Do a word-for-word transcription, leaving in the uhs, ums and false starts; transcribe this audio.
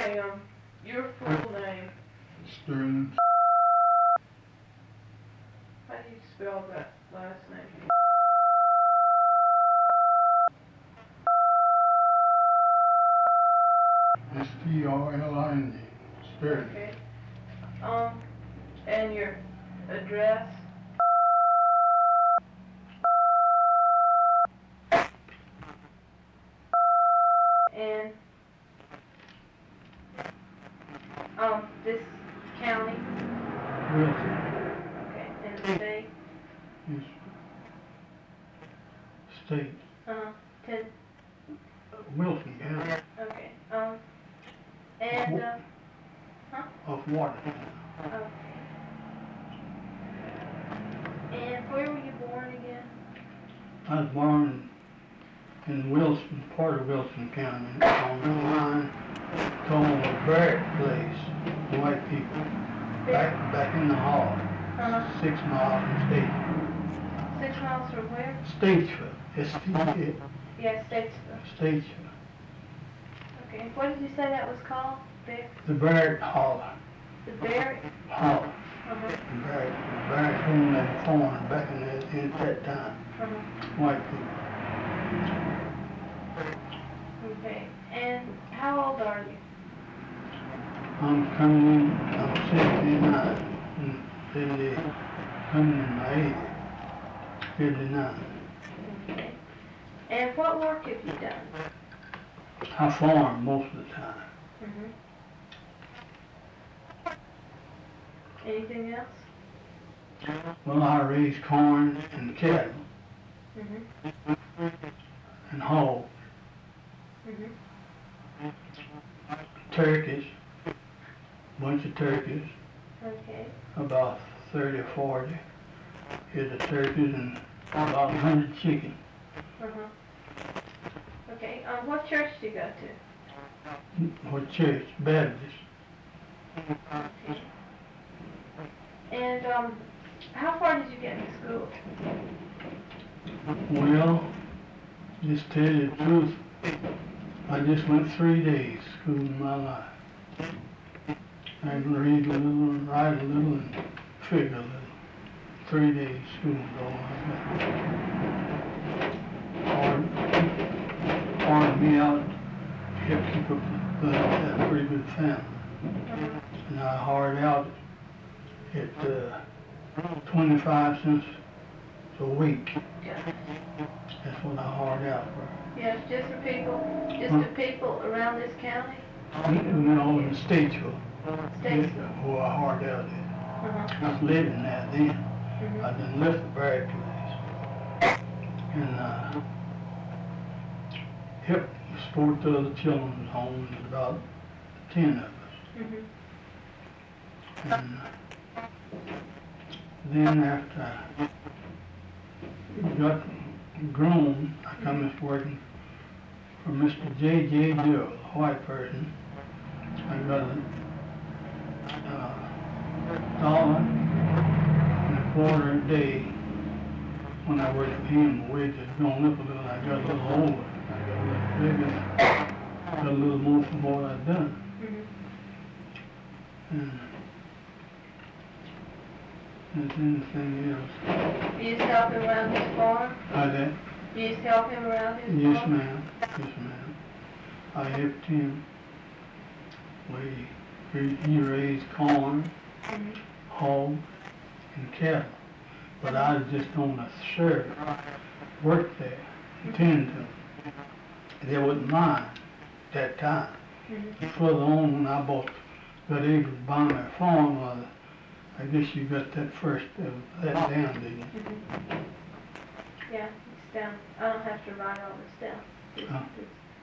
Okay, um, your full name. Sterling. How do you spell that last name? S T R L I N G. Sterling. Okay. Um, and your address? And, um, this county? Wilson. Okay, and the state? Yes. State. Uh-huh, ten, Wilson County. okay, um, and, uh, huh? Of Watertown. Okay. And where were you born again? I was born in Wilson, part of Wilson County, on the line called the Barrett Place, white people, back back in the hall, Uh-huh, six miles from Statesville. six miles from where? Statesville, S T Yeah, Statesville. Statesville. Okay, what did you say that was called? There? The Barrett Hall, The Barrett? Hall, Uh-huh, the Barrett, the Barrett home and farm back in that, in that time, uh-huh, white people. okay. And how old are you? I'm coming in, I'm sixty-nine, and fifty, coming in my eighties, fifty-nine. Okay. And what work have you done? I farm most of the time. Mm-hmm. Anything else? Well, I raise corn and cattle Mm-hmm. and hogs, Mm-hmm. turkeys, bunch of turkeys, Okay. about thirty or forty head of turkeys and about a hundred chickens. Uh-huh. Okay, um, what church do you go to? What church? Baptist. Okay. And, um, how far did you get in school? Well, just tell you the truth, I just went three days school in my life. I can read a little and write a little and figure a little. Three days school is all I got. Hard, hard me out, kept keep up, but I had a pretty good family. Uh-huh. And I hard out at uh, twenty-five cents a week. That's what I hard out for. Yes, just the people, just Huh? the people around this county? You know, in Statesville, Statesville? who I hard out at. Uh-huh. I was living there then. Mm-hmm. I done left the Barrett place. And uh, helped support the other children's home, there's about ten of us. Mm-hmm. And uh, then after I got grown, I come as working for Mister J J Dewell, a white person. I got a uh, dollar and a quarter a day when I worked for him. The wage had gone up a little, I got a little older. I got a little bigger, got a little more from what I'd done. Mm-hmm. And is there anything else? You used to help him around his farm? I did. You used to help him around his Yes, farm? ma'am. Yes, ma'am. I helped him. We, he he raised corn, Mm-hmm. hogs, and cattle. But I was just on a service, worked there, attended to them. They wasn't mine at that time. Mm-hmm. Further on, when I bought, got able to buy my farm, uh, I guess you got that first, uh, that down, didn't you? Mm-hmm. Yeah, it's down. I don't have to write all this down. It's, Huh? it's